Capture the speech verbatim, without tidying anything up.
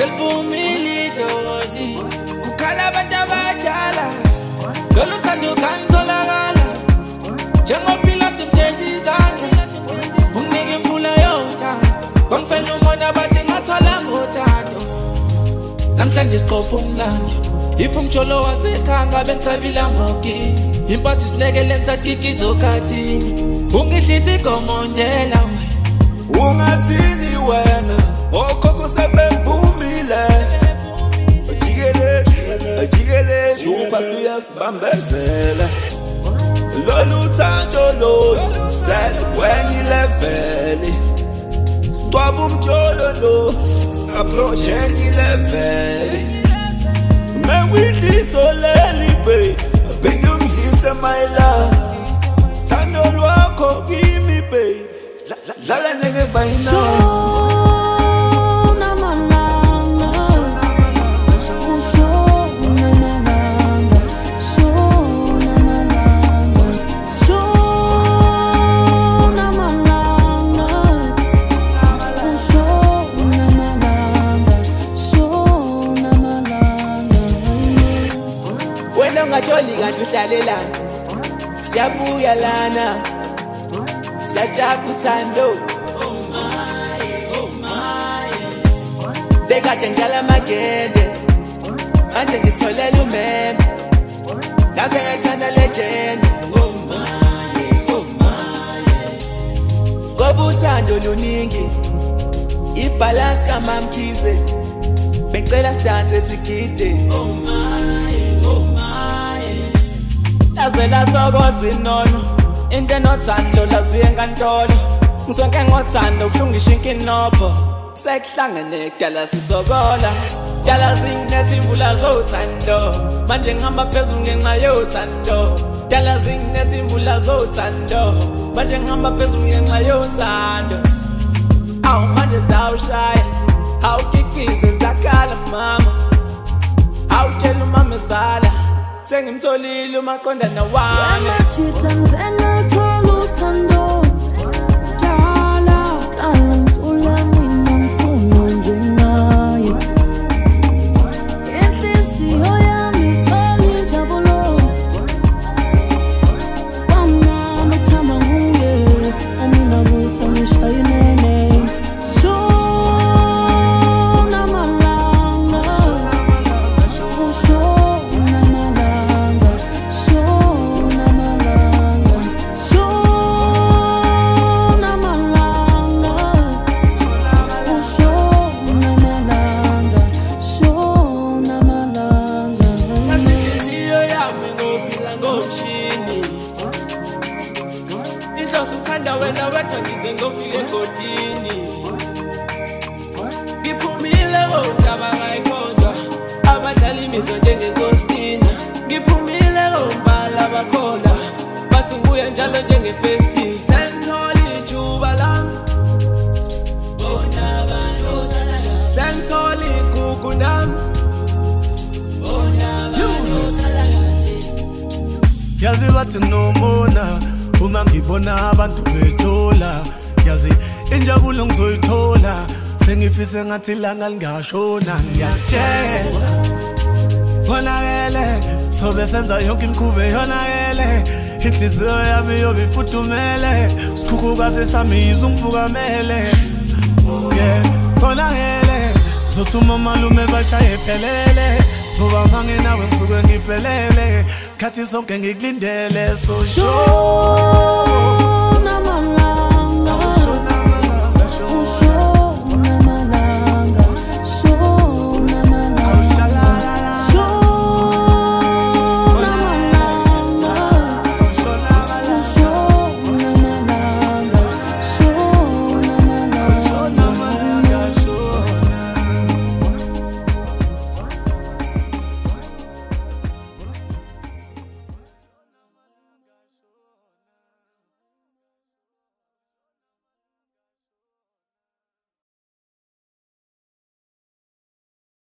Selfumili dozi kukhala abantu abadala lolu thando kanitholakala njengoPilato mgezi izandla unginike imvula yothando bangifela umona bathi ngathwala ngothando namhlanje siqopha umlando if umjolo wasekhanga bengicabila mboki imphathi sineke lenza kikizo khathini ungidlisa igomondela ungathini wena okhokho sebevumile ajikele ajikele uphathi uyasibambezela lolu thando lolu set kwenye level swaba umjolo lo approach any level mewidliso leli babe aphinde ungidlise my love thando lwakho kimi babe dlala njengebayina ngajoli kanti uhlalelana siyabuya lana siyajabula uthando oh my oh my bekade ngidlala amagende manje ngitholela umeme ngaze ngithanda legend oh my oh my ngoba uthando luningi ibalance kamamkhize becela sidanse sigide oh my oh my lazela thokoza inono into enothando laziye enkantolo ngisonke ngothando uhlungisha inkinopho sekuhlangene kudala sisokola dala zinginethi imvula zothando manje ngihamba phezulu ngenxa yothando dala zinginethi imvula zothando manje ngihamba phezulu ngenxa yothando awu manje zawushaya awukikize zakhala mama awutshela umama ezala sengimtholile umaqondana wami amachita ngizena thola uthando dala dala ngizula mina ngifuna njengaye inhliziyo yami khona injabulo mama mthanda nguye amina kuthi ngishayinene Uthanda wena wedwa ngize ngofika egodini ngiphumile kodaba kayikhonjwa abadlala imizwa njengenkostina ngiphumile kombala bakhona bathi ngibuya njalo njengefestive senthola ijuba lami bona banosala senthola igugu nami bona banosala yazi bathi nomona uma ngibona abantu bejola yazi injabulo ngizoyithola sengifise ngathi langa lingashona ngiyadela bonakele sobe senza yonke imkube yonakele inhliziyo yami yobe ifuthumele sikhukhukazi sami izungfukamele yeah bonakele zothuma malume bashaye phelele ngoba mange nawe ngisuke ngiphelele sikhathi sonke ngikulindele so sure